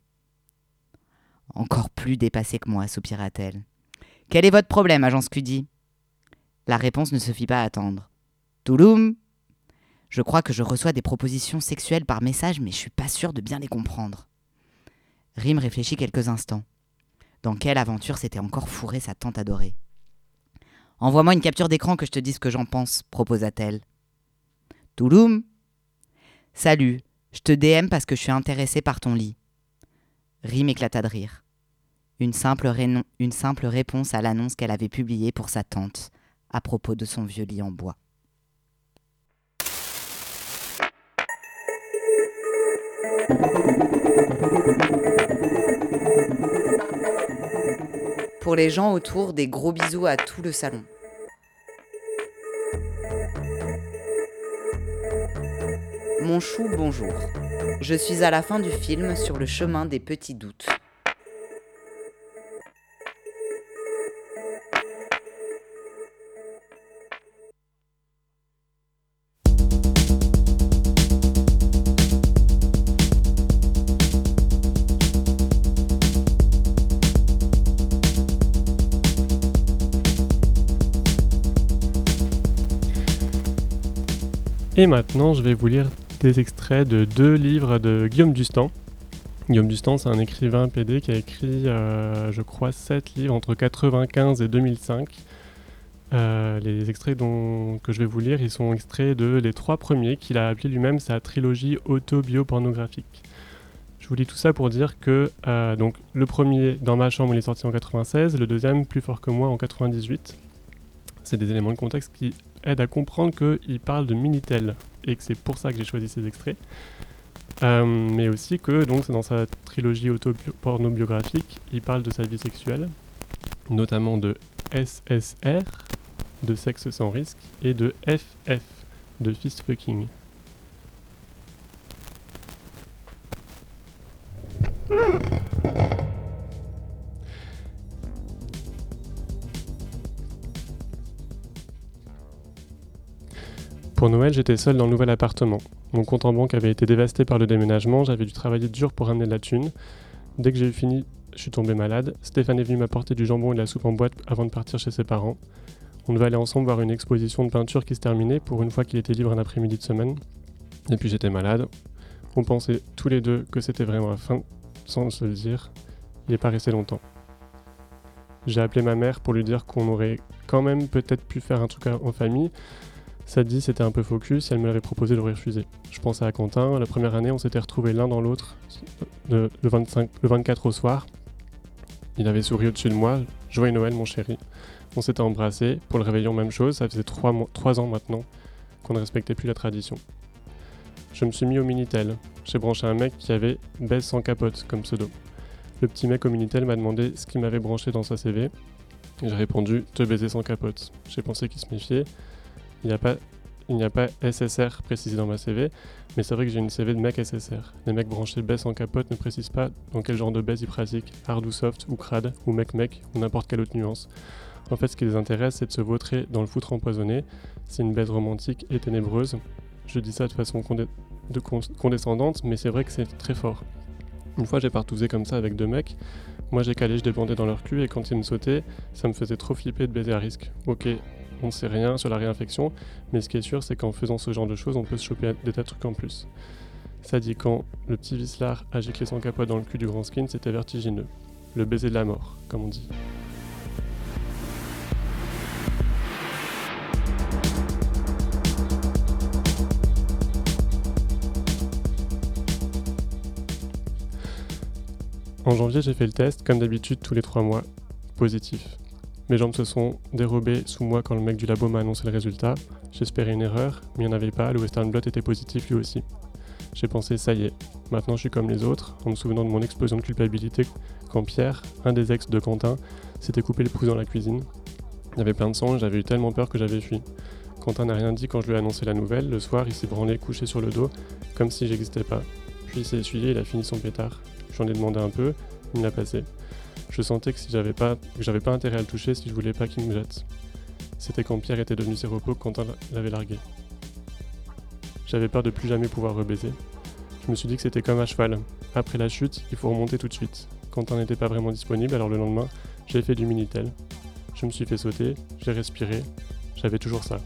Encore plus dépassée que moi, soupira-t-elle. Quel est votre problème, agent Scudi ? La réponse ne se fit pas attendre. Touloum. Je crois que je reçois des propositions sexuelles par message, mais je suis pas sûre de bien les comprendre. Rim réfléchit quelques instants. Dans quelle aventure s'était encore fourrée sa tante adorée ? Envoie-moi une capture d'écran que je te dise ce que j'en pense, proposa-t-elle. Touloum. Salut, je te D M parce que je suis intéressée par ton lit. Rim éclata de rire. Une simple, rénon- une simple réponse à l'annonce qu'elle avait publiée pour sa tante à propos de son vieux lit en bois. Pour les gens autour, des gros bisous à tout le salon. Mon chou, bonjour. Je suis à la fin du film sur le chemin des petits doutes. Et maintenant, je vais vous lire des extraits de deux livres de Guillaume Dustan. Guillaume Dustan, c'est un écrivain P D qui a écrit, euh, je crois, sept livres entre quatre-vingt-quinze et deux mille cinq. Euh, les extraits dont, que je vais vous lire, ils sont extraits de les trois premiers qu'il a appelé lui-même sa trilogie autobiopornographique. Je vous lis tout ça pour dire que euh, donc, le premier, Dans ma chambre, il est sorti en quatre-vingt-seize, le deuxième, Plus fort que moi, en quatre-vingt-dix-huit. C'est des éléments de contexte qui aident à comprendre qu'il parle de Minitel et que c'est pour ça que j'ai choisi ces extraits. Euh, mais aussi que donc, c'est dans sa trilogie autopornobiographique, il parle de sa vie sexuelle, notamment de S S R, de sexe sans risque, et de F F, de fist fucking. Pour Noël, j'étais seul dans le nouvel appartement. Mon compte en banque avait été dévasté par le déménagement, j'avais dû travailler dur pour ramener de la thune. Dès que j'ai eu fini, je suis tombé malade. Stéphane est venu m'apporter du jambon et de la soupe en boîte avant de partir chez ses parents. On devait aller ensemble voir une exposition de peinture qui se terminait pour une fois qu'il était libre un après-midi de semaine. Et puis j'étais malade. On pensait tous les deux que c'était vraiment la fin, sans se le dire. Il n'est pas resté longtemps. J'ai appelé ma mère pour lui dire qu'on aurait quand même peut-être pu faire un truc en famille. Ça dit, c'était un peu focus, si elle me l'avait proposé, j'aurais refusé. Je pensais à Quentin, la première année, on s'était retrouvés l'un dans l'autre, le, le, vingt-cinq, le vingt-quatre au soir. Il avait souri au-dessus de moi, joyeux Noël mon chéri. On s'était embrassés, pour le réveillon même chose, ça faisait trois, mois, trois ans maintenant qu'on ne respectait plus la tradition. Je me suis mis au Minitel, j'ai branché un mec qui avait « baise sans capote » comme pseudo. Le petit mec au Minitel m'a demandé ce qu'il m'avait branché dans sa C V. J'ai répondu « te baiser sans capote ». J'ai pensé qu'il se méfiait. Il n'y a pas, il n'y a pas S S R précisé dans ma C V, mais c'est vrai que j'ai une C V de mec S S R. Les mecs branchés baise en capote ne précisent pas dans quel genre de baise ils pratiquent, hard ou soft, ou crade, ou mec-mec, ou n'importe quelle autre nuance. En fait, ce qui les intéresse, c'est de se vautrer dans le foutre empoisonné. C'est une baise romantique et ténébreuse. Je dis ça de façon condé- de con- condescendante, mais c'est vrai que c'est très fort. Une fois, j'ai partousé comme ça avec deux mecs. Moi, j'ai calé, je débandais dans leur cul, et quand ils me sautaient, ça me faisait trop flipper de baiser à risque. Ok. On ne sait rien sur la réinfection, mais ce qui est sûr, c'est qu'en faisant ce genre de choses, on peut se choper des tas de trucs en plus. Ça dit quand le petit vicelard a giclé son capote dans le cul du grand skin, c'était vertigineux. Le baiser de la mort, comme on dit. En janvier, j'ai fait le test, comme d'habitude, tous les trois mois. Positif. Mes jambes se sont dérobées sous moi quand le mec du labo m'a annoncé le résultat. J'espérais une erreur, mais il n'y en avait pas, le Western Blot était positif lui aussi. J'ai pensé, ça y est, maintenant je suis comme les autres, en me souvenant de mon explosion de culpabilité quand Pierre, un des ex de Quentin, s'était coupé le pouce dans la cuisine. Il y avait plein de sang et j'avais eu tellement peur que j'avais fui. Quentin n'a rien dit quand je lui ai annoncé la nouvelle, le soir il s'est branlé couché sur le dos, comme si j'existais pas. Puis il s'est essuyé et il a fini son pétard. J'en ai demandé un peu, il me l'a passé. Je sentais que si j'avais pas, que j'avais pas intérêt à le toucher si je voulais pas qu'il me jette. C'était quand Pierre était devenu séropos que Quentin l'avait largué. J'avais peur de plus jamais pouvoir rebaiser. Je me suis dit que c'était comme à cheval. Après la chute, il faut remonter tout de suite. Quentin n'était pas vraiment disponible, alors le lendemain, j'ai fait du Minitel. Je me suis fait sauter, j'ai respiré, j'avais toujours ça.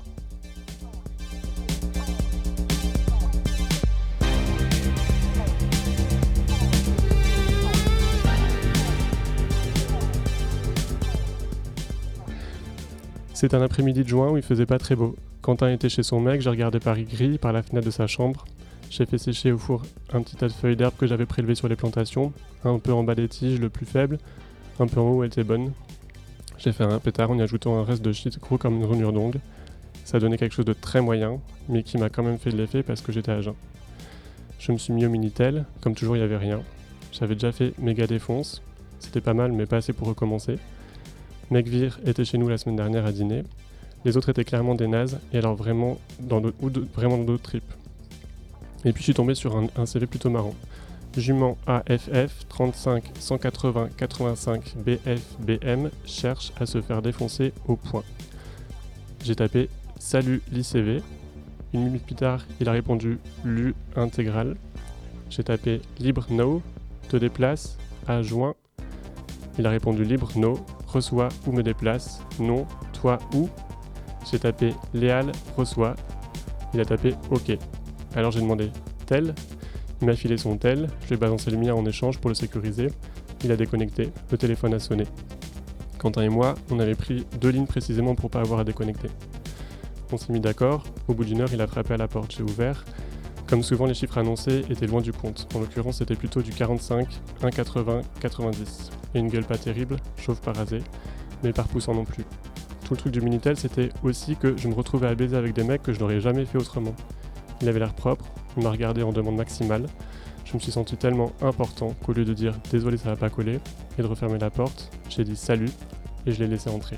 C'était un après-midi de juin où il faisait pas très beau. Quentin était chez son mec, j'ai regardé Paris gris par la fenêtre de sa chambre. J'ai fait sécher au four un petit tas de feuilles d'herbe que j'avais prélevées sur les plantations, un peu en bas des tiges, le plus faible, un peu en haut où elle était bonne. J'ai fait un pétard en y ajoutant un reste de shit gros comme une rognure d'ongle. Ça donnait quelque chose de très moyen, mais qui m'a quand même fait de l'effet parce que j'étais à jeun. Je me suis mis au Minitel, comme toujours il n'y avait rien. J'avais déjà fait méga défonce, c'était pas mal mais pas assez pour recommencer. Mecvir était chez nous la semaine dernière à dîner. Les autres étaient clairement des nazes, et alors vraiment dans d'autres, ou de, vraiment dans d'autres tripes. Et puis je suis tombé sur un, un C V plutôt marrant. Jument A F F trente-cinq cent quatre-vingts quatre-vingt-cinq B F B M cherche à se faire défoncer au point. J'ai tapé « Salut l'I C V ». Une minute plus tard, il a répondu « Lu intégral ». J'ai tapé « Libre no », te déplace, à juin. Il a répondu « Libre no ». Reçois ou me déplace, non, toi ou. J'ai tapé Léal, reçois. Il a tapé OK. Alors j'ai demandé tel. Il m'a filé son tel, je lui ai balancé le mien en échange pour le sécuriser. Il a déconnecté, le téléphone a sonné. Quentin et moi, on avait pris deux lignes précisément pour pas avoir à déconnecter. On s'est mis d'accord, au bout d'une heure il a frappé à la porte, j'ai ouvert. Comme souvent les chiffres annoncés étaient loin du compte, en l'occurrence c'était plutôt du quarante-cinq, un quatre-vingts, quatre-vingt-dix. Et une gueule pas terrible, chauve pas rasée, mais pas repoussant non plus. Tout le truc du Minitel c'était aussi que je me retrouvais à baiser avec des mecs que je n'aurais jamais fait autrement. Il avait l'air propre, il m'a regardé en demande maximale. Je me suis senti tellement important qu'au lieu de dire « désolé ça va pas coller » et de refermer la porte, j'ai dit « salut » et je l'ai laissé entrer.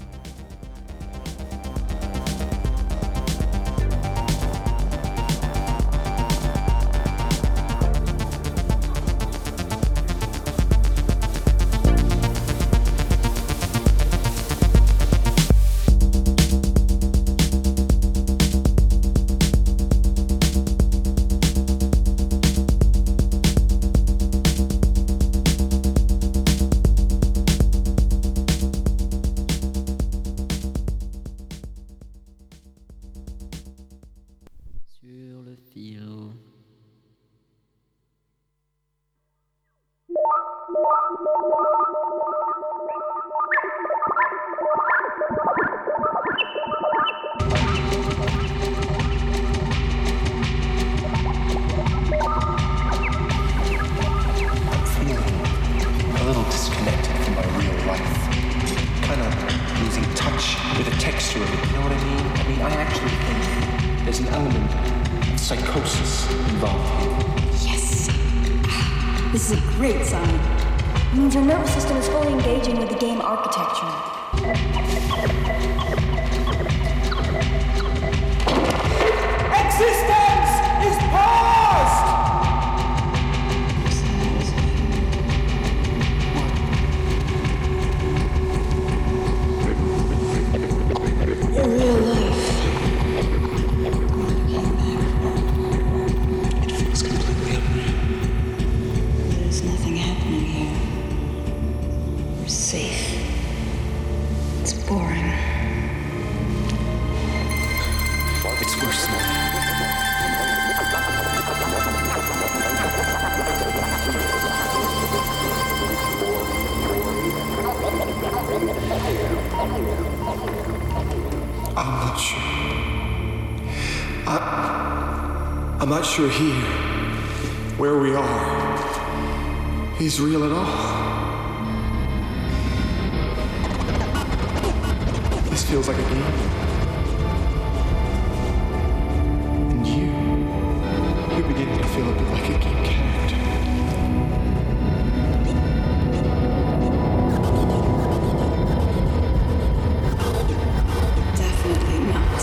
Sur le fil. A little disconnected from my real life. Kind of losing touch with the texture of it, you know what I mean? I mean, I actually think there's an element of psychosis involved here. Yes! This is a great sign. It means your nervous system is fully engaging with the game architecture. Existence is paused! Your real life. It feels completely unreal. There's nothing happening here. We're safe. It's boring. It's worse than that. I'm not sure. I, I'm not sure here, where we are, is real at all. This feels like a game. And you, you're beginning to feel a bit like a game character. Definitely not.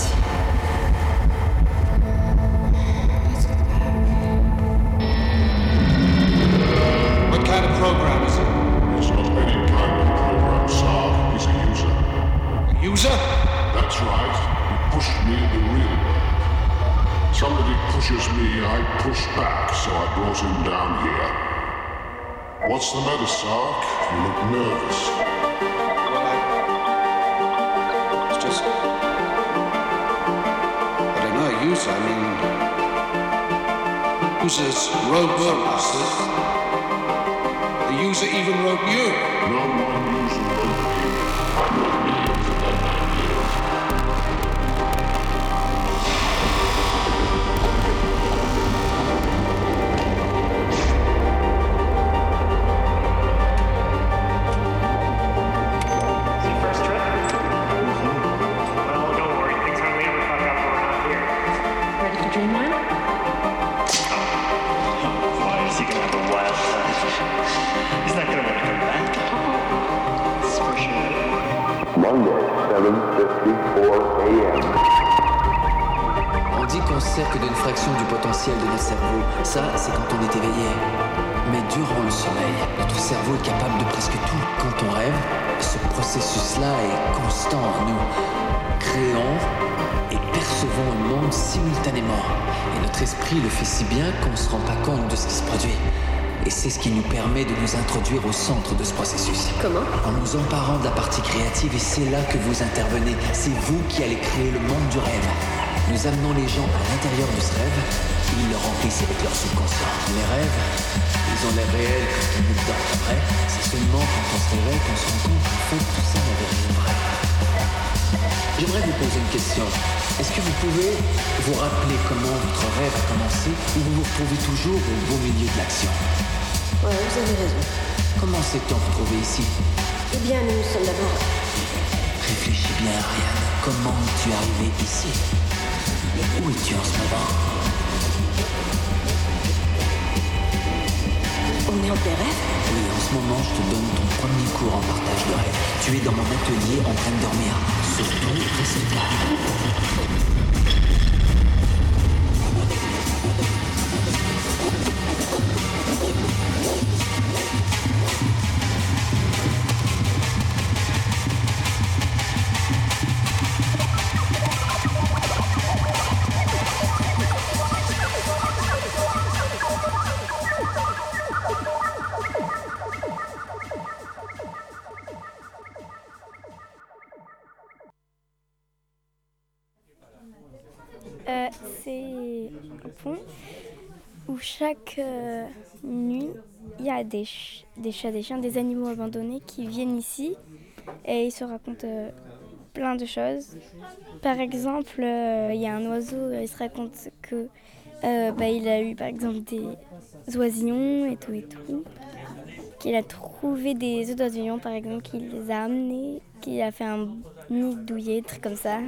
What kind of program is it? It's not any kind of program, Sark. He's a user. A user? That's right. He pushed me in the real world. Somebody pushes me, I push back, so I brought him down here. What's the matter, Sark? You look nervous. Well, I... It's just... I don't know, a user, I mean... Users wrote us. The user even wrote you. No one user wrote me. I wrote millions of them out here. First trip? Well, don't worry. Things hardly ever fuck up around here. Ready for Dreamland? Why is he gonna have a wild time? He's not gonna want to come back. That's for sure. Monday, seven fifty-four a m On dit qu'on se sert que d'une fraction du potentiel de notre cerveau. Ça, c'est quand on est éveillé. Mais durant le sommeil, notre cerveau est capable de presque tout. Quand on rêve, ce processus-là est constant en nous. Créons et percevons le monde simultanément. Et notre esprit le fait si bien qu'on ne se rend pas compte de ce qui se produit. Et c'est ce qui nous permet de nous introduire au centre de ce processus. Comment? En nous emparant de la partie créative, et c'est là que vous intervenez. C'est vous qui allez créer le monde du rêve. Nous amenons les gens à l'intérieur de ce rêve et ils le remplissent avec leur subconscient. Les rêves, ils ont l'air réels quand on est dedans. Après, c'est seulement quand on se réveille qu'on se rend compte qu'en fait tout ça n'avait rien de vrai. J'aimerais vous poser une question. Est-ce que vous pouvez vous rappeler comment votre rêve a commencé ou vous vous retrouvez toujours au beau milieu de l'action? Ouais, vous avez raison. Comment s'est-on retrouvé ici? Eh bien, nous nous sommes d'abord... Réfléchis bien, Ariane. Comment es-tu arrivé ici? Où es-tu en ce moment? On est en plein rêve? Oui, en ce moment, je te donne ton premier cours en partage de rêve. Tu es dans mon atelier en train de dormir. Surtout, reste calme. Euh, c'est un pont où chaque euh, nuit, il y a des, ch- des chats, des chiens, des animaux abandonnés qui viennent ici et ils se racontent euh, plein de choses. Par exemple, euh, il y a un oiseau, il se raconte que euh, bah, il a eu par exemple des oisillons et tout et tout, qu'il a trouvé des œufs d'oisillons par exemple, qu'il les a amenés, qu'il a fait un nid douillet, des trucs comme ça.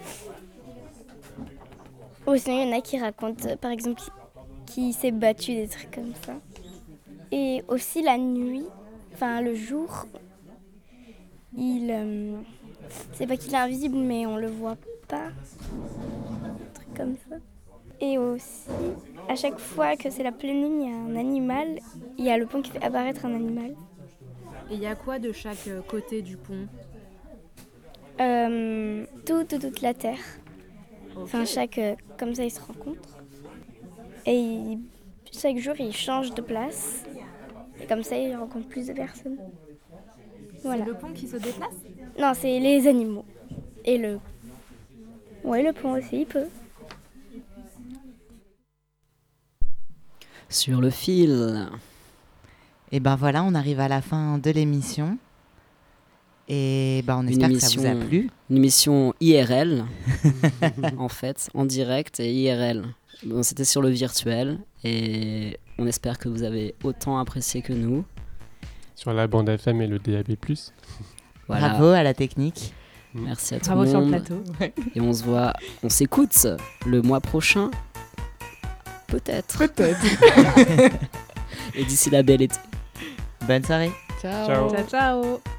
Ou sinon, il y en a qui racontent, par exemple, qui, qui s'est battu, des trucs comme ça. Et aussi la nuit, enfin le jour, il... Euh, c'est pas qu'il est invisible, mais on le voit pas. Un truc comme ça. Et aussi, à chaque fois que c'est la pleine lune, il y a un animal. Il y a le pont qui fait apparaître un animal. Et il y a quoi de chaque côté du pont? euh, tout, tout, toute la terre. Enfin, chaque, euh, comme ça, ils se rencontrent. Et ils, chaque jour, ils changent de place. Et comme ça, ils rencontrent plus de personnes. Voilà. C'est le pont qui se déplace? Non, c'est les animaux. Et le... Ouais, le pont aussi, il peut. Sur le fil. Et ben voilà, on arrive à la fin de l'émission. Et ben on espère que ça vous a plu. Une émission I R L, en fait, en direct et I R L. Bon, c'était sur le virtuel et on espère que vous avez autant apprécié que nous. Sur la bande F M et le D A B plus. Voilà. Bravo à la technique. Merci à tout Bravo le monde. sur le plateau. Ouais. Et on se voit, on s'écoute le mois prochain. Peut-être. Peut-être. Et d'ici là, bel été. Bonne soirée. Ciao. Ciao, ciao.